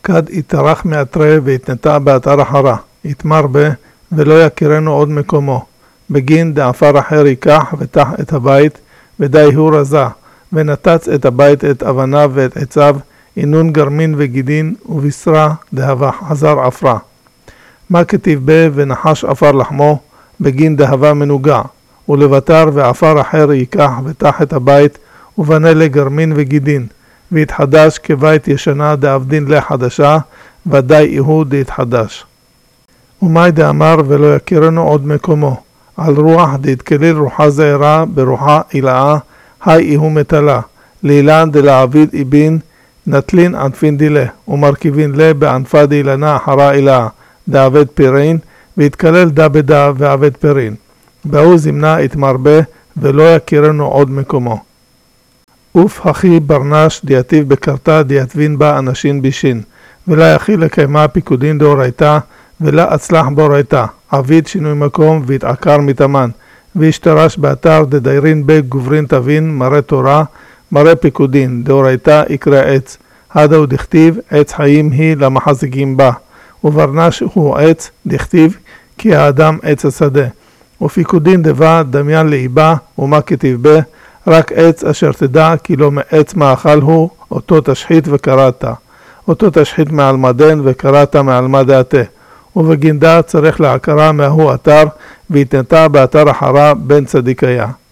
כד יתרח מאתרי ויתנטע באתר אחרה, יתמר בה ולא יכירנו עוד מקומו. בגין דעפר אחר ייקח ותח את הבית, ודי הוא רזה, ונתץ את הבית את אבניו ואת עציו, אינון גרמין וגידין, ובשרה דהבה חזר עפרה. מה כתיב בה ונחש עפר לחמו, בגין דהבה מנוגע, ולבטר ועפר אחר ייקח ותח את הבית, ובנה לגרמין וגידין, והתחדש כבית ישנה דאבדין לחדשה, ודאי יהוד דהתחדש. ומאי דאמר ולא יכירנו עוד מקומו, על רוח דהתכליל רוחה זעירה ברוחה אילאה, היי יהו מטלה, לאילן דלעביד איבין, נטלין ענפין דילה, ומרכיבין לה בענפה דאילנה אחרה אילאה, דעבד פירין, והתכלל דה בדה ועבד פירין. באו זמנה התמרבה, ולא יכירנו עוד מקומו. אוף הכי ברנש דיאטיב בקרתה דיאטבין בה אנשים בישין, ולה יכי לקיימה פיקודין דאורייתה, ולה הצלח באורייתה, עביד שינוי מקום והתעקר מתאמן, והשתרש באתר דדיירין בגוברין תבין מראה תורה, מראה פיקודין, דאורייתה יקרא עץ, הדאו דכתיב עץ חיים היא למחזיקים בה, וברנש הוא עץ דכתיב כי האדם עץ השדה, ופיקודין דבה דמיין לאיבה ומה כתיב בה, רק עץ אשר תדע כי לא מעץ מאכל הוא, אותו תשחית וקראת, אותו תשחית מעל מדן וקראת מעל מדעתה, ובגינדה צריך לעקרה מההו אתר, והתנתה באתר אחרה בין צדיקיה.